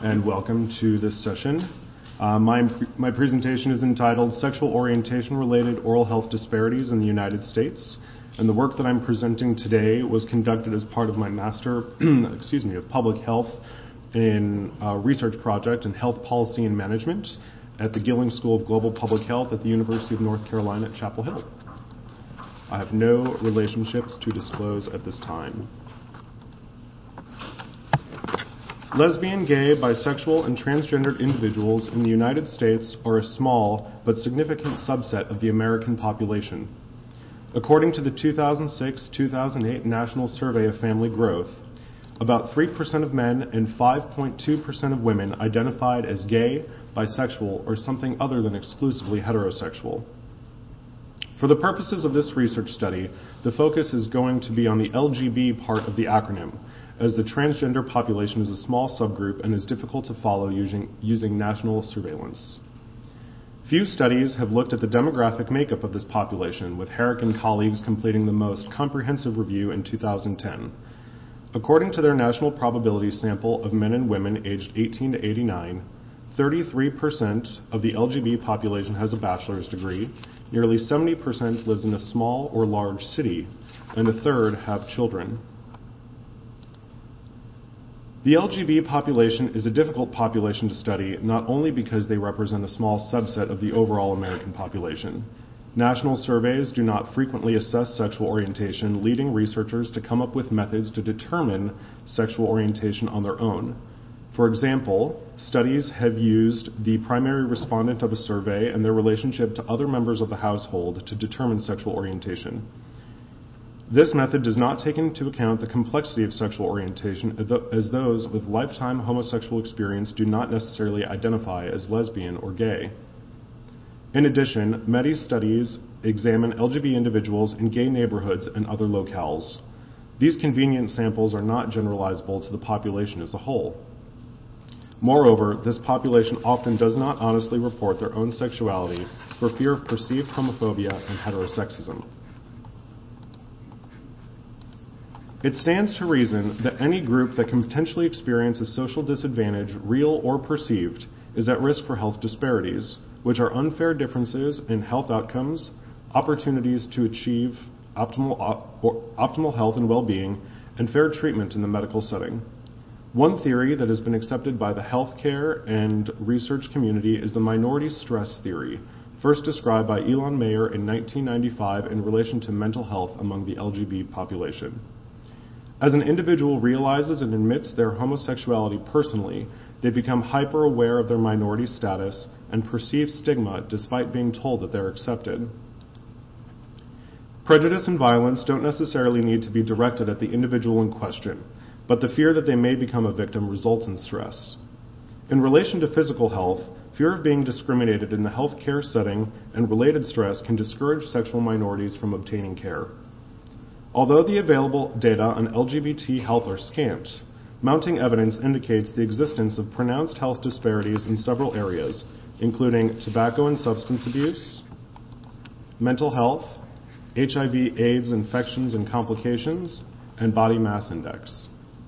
and welcome to this session. My presentation is entitled Sexual Orientation-Related Oral Health Disparities in the United States, and the work that I'm presenting today was conducted as part of my Master of Public Health in a research project in Health Policy and Management at the Gilling School of Global Public Health at the University of North Carolina at Chapel Hill. I have no relationships to disclose at this time. Lesbian, gay, bisexual, and transgendered individuals in the United States are a small but significant subset of the American population. According to the 2006-2008 National Survey of Family Growth, about 3% of men and 5.2% of women identified as gay, bisexual, or something other than exclusively heterosexual. For the purposes of this research study, the focus is going to be on the LGB part of the acronym, as the transgender population is a small subgroup and is difficult to follow using national surveillance. Few studies have looked at the demographic makeup of this population, with Herrick and colleagues completing the most comprehensive review in 2010. According to their national probability sample of men and women aged 18 to 89, 33% of the LGB population has a bachelor's degree, nearly 70% lives in a small or large city, and a third have children. The LGB population is a difficult population to study, not only because they represent a small subset of the overall American population. National surveys do not frequently assess sexual orientation, leading researchers to come up with methods to determine sexual orientation on their own. For example, studies have used the primary respondent of a survey and their relationship to other members of the household to determine sexual orientation. This method does not take into account the complexity of sexual orientation, as those with lifetime homosexual experience do not necessarily identify as lesbian or gay. In addition, many studies examine LGBT individuals in gay neighborhoods and other locales. These convenient samples are not generalizable to the population as a whole. Moreover, this population often does not honestly report their own sexuality for fear of perceived homophobia and heterosexism. It stands to reason that any group that can potentially experience a social disadvantage, real or perceived, is at risk for health disparities, which are unfair differences in health outcomes, opportunities to achieve optimal health and well-being, and fair treatment in the medical setting. One theory that has been accepted by the healthcare and research community is the minority stress theory, first described by Elon Mayer in 1995 in relation to mental health among the LGBT population. As an individual realizes and admits their homosexuality personally, they become hyper-aware of their minority status and perceive stigma despite being told that they're accepted. Prejudice and violence don't necessarily need to be directed at the individual in question, but the fear that they may become a victim results in stress. In relation to physical health, fear of being discriminated in the healthcare setting and related stress can discourage sexual minorities from obtaining care. Although the available data on LGBT health are scant, mounting evidence indicates the existence of pronounced health disparities in several areas, including tobacco and substance abuse, mental health, HIV/AIDS infections and complications, and body mass index.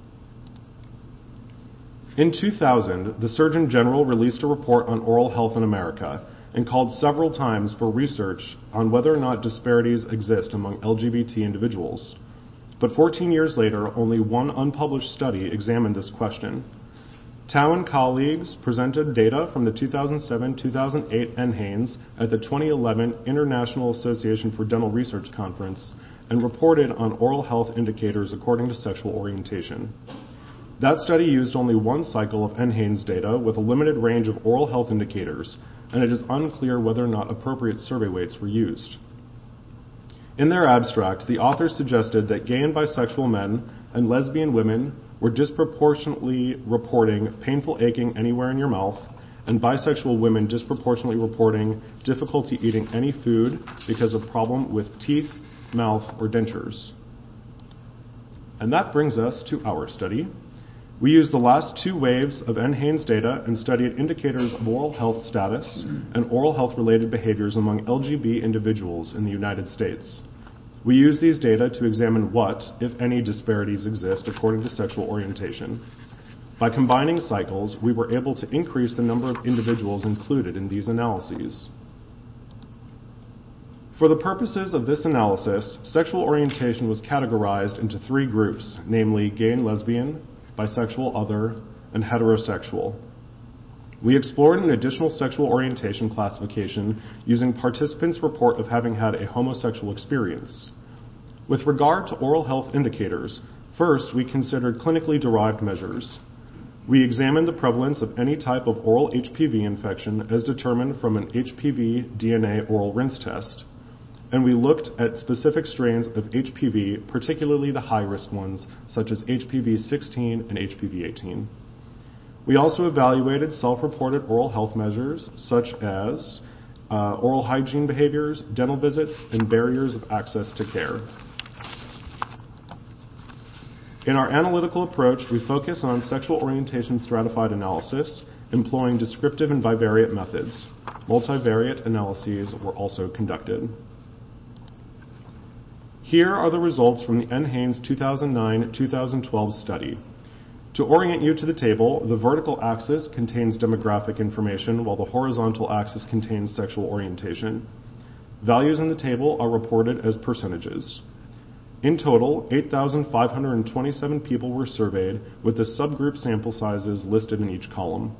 In 2000, the Surgeon General released a report on oral health in America and called several times for research on whether or not disparities exist among LGBT individuals. But 14 years later, only one unpublished study examined this question. Tao and colleagues presented data from the 2007-2008 NHANES at the 2011 International Association for Dental Research Conference and reported on oral health indicators according to sexual orientation. That study used only one cycle of NHANES data with a limited range of oral health indicators, and it is unclear whether or not appropriate survey weights were used. In their abstract, the authors suggested that gay and bisexual men and lesbian women were disproportionately reporting painful aching anywhere in your mouth, and bisexual women disproportionately reporting difficulty eating any food because of problem with teeth, mouth, or dentures. And that brings us to our study. We used the last two waves of NHANES data and studied indicators of oral health status and oral health-related behaviors among LGBT individuals in the United States. We used these data to examine what, if any, disparities exist according to sexual orientation. By combining cycles, we were able to increase the number of individuals included in these analyses. For the purposes of this analysis, sexual orientation was categorized into three groups, namely gay and lesbian, bisexual, other, and heterosexual. We explored an additional sexual orientation classification using participants' report of having had a homosexual experience. With regard to oral health indicators, first we considered clinically derived measures. We examined the prevalence of any type of oral HPV infection as determined from an HPV DNA oral rinse test, and we looked at specific strains of HPV, particularly the high-risk ones, such as HPV 16 and HPV 18. We also evaluated self-reported oral health measures, such as oral hygiene behaviors, dental visits, and barriers of access to care. In our analytical approach, we focus on sexual orientation stratified analysis, employing descriptive and bivariate methods. Multivariate analyses were also conducted. Here are the results from the N. Haynes 2009-2012 study. To orient you to the table, the vertical axis contains demographic information, while the horizontal axis contains sexual orientation. Values in the table are reported as percentages. In total, 8,527 people were surveyed, with the subgroup sample sizes listed in each column.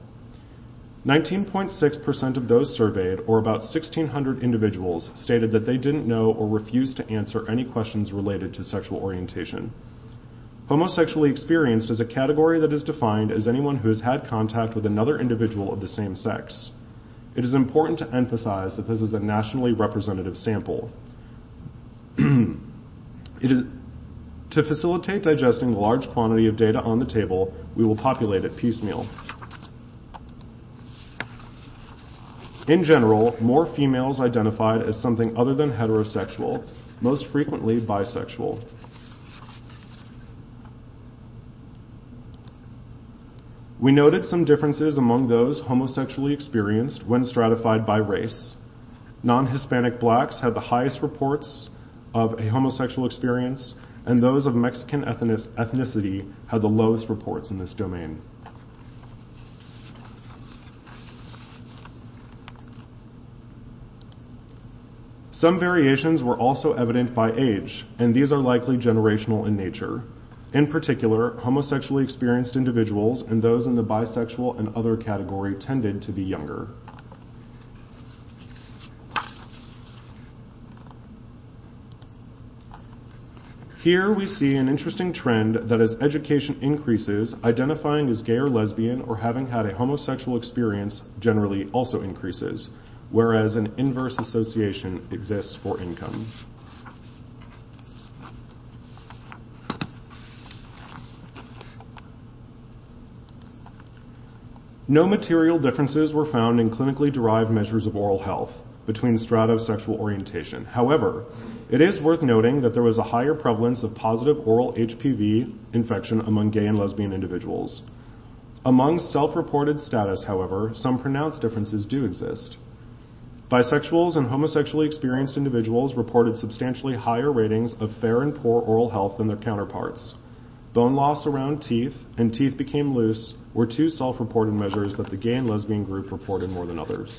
19.6% of those surveyed, or about 1,600 individuals, stated that they didn't know or refused to answer any questions related to sexual orientation. Homosexually experienced is a category that is defined as anyone who has had contact with another individual of the same sex. It is important to emphasize that this is a nationally representative sample. To facilitate digesting the large quantity of data on the table, we will populate it piecemeal. In general, more females identified as something other than heterosexual, most frequently bisexual. We noted some differences among those homosexually experienced when stratified by race. Non-Hispanic blacks had the highest reports of a homosexual experience, and those of Mexican ethnicity had the lowest reports in this domain. Some variations were also evident by age, and these are likely generational in nature. In particular, homosexually experienced individuals and those in the bisexual and other category tended to be younger. Here we see an interesting trend that as education increases, identifying as gay or lesbian or having had a homosexual experience generally also increases, whereas an inverse association exists for income. No material differences were found in clinically derived measures of oral health between strata of sexual orientation. However, it is worth noting that there was a higher prevalence of positive oral HPV infection among gay and lesbian individuals. Among self-reported status, however, some pronounced differences do exist. Bisexuals and homosexually experienced individuals reported substantially higher ratings of fair and poor oral health than their counterparts. Bone loss around teeth and teeth became loose were two self-reported measures that the gay and lesbian group reported more than others.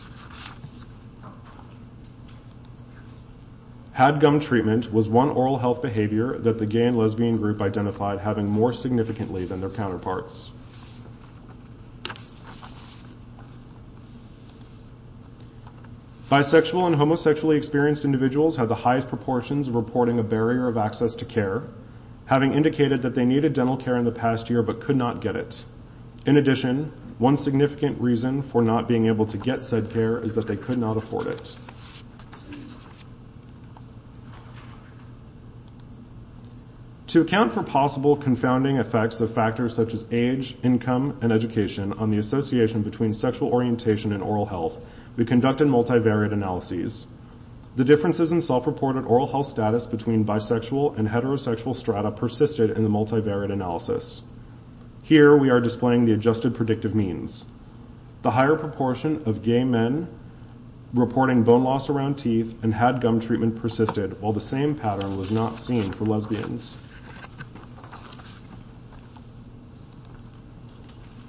Had gum treatment was one oral health behavior that the gay and lesbian group identified having more significantly than their counterparts. Bisexual and homosexually experienced individuals had the highest proportions of reporting a barrier of access to care, having indicated that they needed dental care in the past year but could not get it. In addition, one significant reason for not being able to get said care is that they could not afford it. To account for possible confounding effects of factors such as age, income, and education on the association between sexual orientation and oral health, we conducted multivariate analyses. The differences in self-reported oral health status between bisexual and heterosexual strata persisted in the multivariate analysis. Here we are displaying the adjusted predictive means. The higher proportion of gay men reporting bone loss around teeth and had gum treatment persisted, while the same pattern was not seen for lesbians.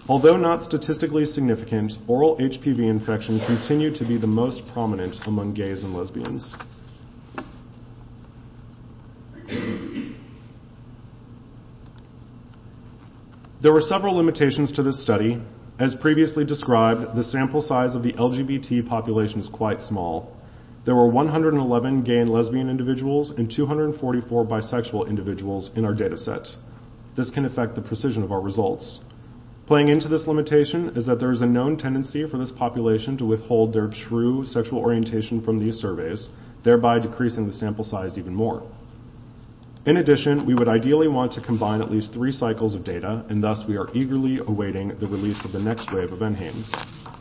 Although not statistically significant, oral HPV infection continued to be the most prominent among gays and lesbians. There were several limitations to this study. As previously described, the sample size of the LGBT population is quite small. There were 111 gay and lesbian individuals and 244 bisexual individuals in our data set. This can affect the precision of our results. Playing into this limitation is that there is a known tendency for this population to withhold their true sexual orientation from these surveys, thereby decreasing the sample size even more. In addition, we would ideally want to combine at least 3 cycles of data, and thus we are eagerly awaiting the release of the next wave of NHANES.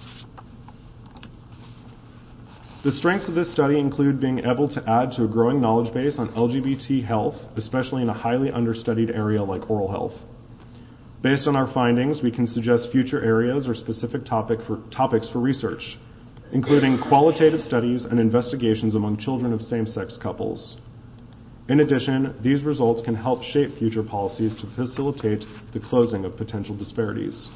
The strengths of this study include being able to add to a growing knowledge base on LGBT health, especially in a highly understudied area like oral health. Based on our findings, we can suggest future areas or specific topics for research, including qualitative studies and investigations among children of same-sex couples. In addition, these results can help shape future policies to facilitate the closing of potential disparities.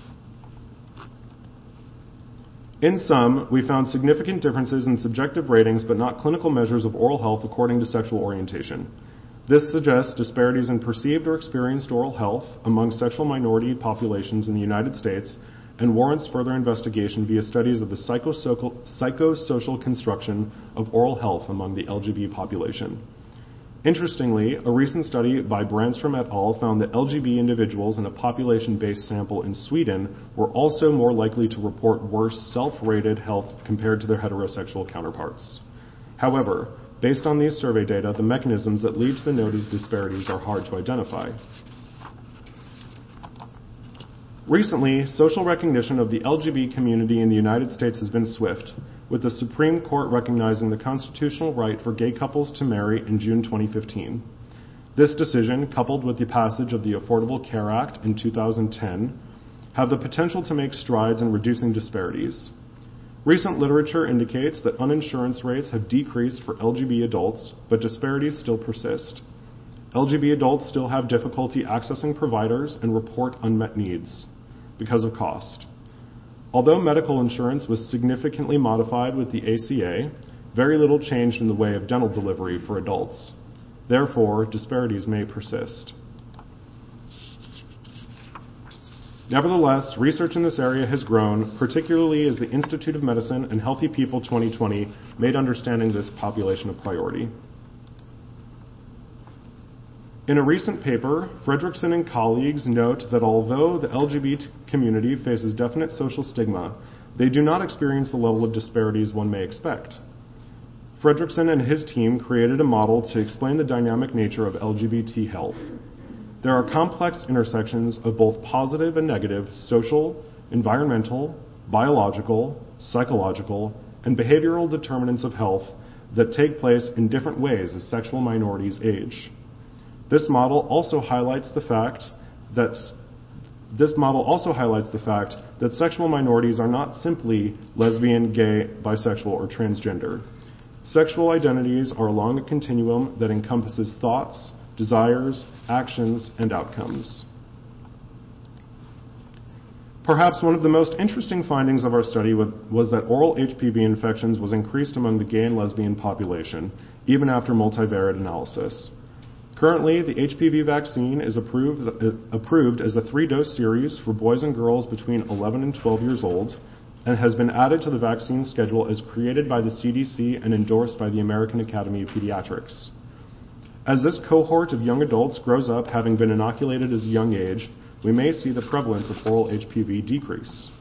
In sum, we found significant differences in subjective ratings but not clinical measures of oral health according to sexual orientation. This suggests disparities in perceived or experienced oral health among sexual minority populations in the United States and warrants further investigation via studies of the psychosocial construction of oral health among the LGBT population. Interestingly, a recent study by Brandstrom et al. Found that LGBT individuals in a population-based sample in Sweden were also more likely to report worse self-rated health compared to their heterosexual counterparts. However, based on these survey data, the mechanisms that lead to the noted disparities are hard to identify. Recently, social recognition of the LGBT community in the United States has been swift, with the Supreme Court recognizing the constitutional right for gay couples to marry in June 2015. This decision, coupled with the passage of the Affordable Care Act in 2010, have the potential to make strides in reducing disparities. Recent literature indicates that uninsurance rates have decreased for LGBT adults, but disparities still persist. LGBT adults still have difficulty accessing providers and report unmet needs because of cost. Although medical insurance was significantly modified with the ACA, very little changed in the way of dental delivery for adults. Therefore, disparities may persist. Nevertheless, research in this area has grown, particularly as the Institute of Medicine and Healthy People 2020 made understanding this population a priority. In a recent paper, Fredrickson and colleagues note that although the LGBT community faces definite social stigma, they do not experience the level of disparities one may expect. Fredrickson and his team created a model to explain the dynamic nature of LGBT health. There are complex intersections of both positive and negative social, environmental, biological, psychological, and behavioral determinants of health that take place in different ways as sexual minorities age. This model also highlights the fact that sexual minorities are not simply lesbian, gay, bisexual, or transgender. Sexual identities are along a continuum that encompasses thoughts, desires, actions, and outcomes. Perhaps one of the most interesting findings of our study was that oral HPV infections was increased among the gay and lesbian population, even after multivariate analysis. Currently, the HPV vaccine is approved as a 3-dose series for boys and girls between 11 and 12 years old and has been added to the vaccine schedule as created by the CDC and endorsed by the American Academy of Pediatrics. As this cohort of young adults grows up having been inoculated at a young age, we may see the prevalence of oral HPV decrease.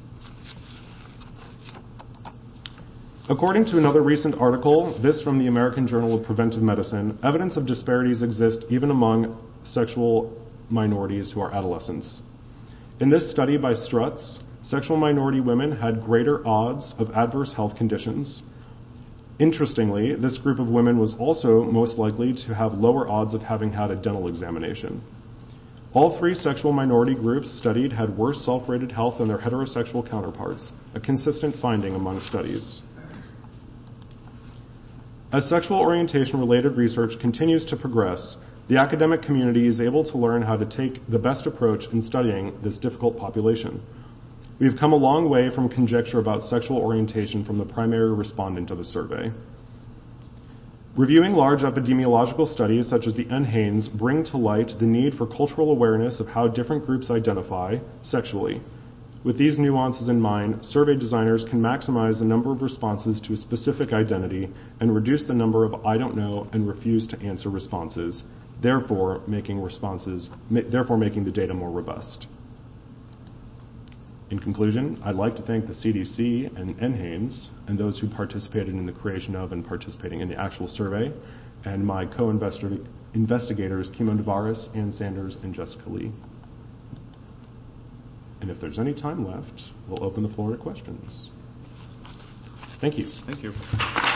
According to another recent article, this from the American Journal of Preventive Medicine, evidence of disparities exist even among sexual minorities who are adolescents. In this study by Strutz, sexual minority women had greater odds of adverse health conditions. Interestingly, this group of women was also most likely to have lower odds of having had a dental examination. All 3 sexual minority groups studied had worse self-rated health than their heterosexual counterparts, a consistent finding among studies. As sexual orientation-related research continues to progress, the academic community is able to learn how to take the best approach in studying this difficult population. We have come a long way from conjecture about sexual orientation from the primary respondent of a survey. Reviewing large epidemiological studies such as the NHANES bring to light the need for cultural awareness of how different groups identify sexually. With these nuances in mind, survey designers can maximize the number of responses to a specific identity and reduce the number of I don't know and refuse to answer responses, therefore making the data more robust. In conclusion, I'd like to thank the CDC and NHANES and those who participated in the creation of and participating in the actual survey, and my co-investigators, Kimon Tavares, Ann Sanders, and Jessica Lee. And if there's any time left, we'll open the floor to questions. Thank you. Thank you.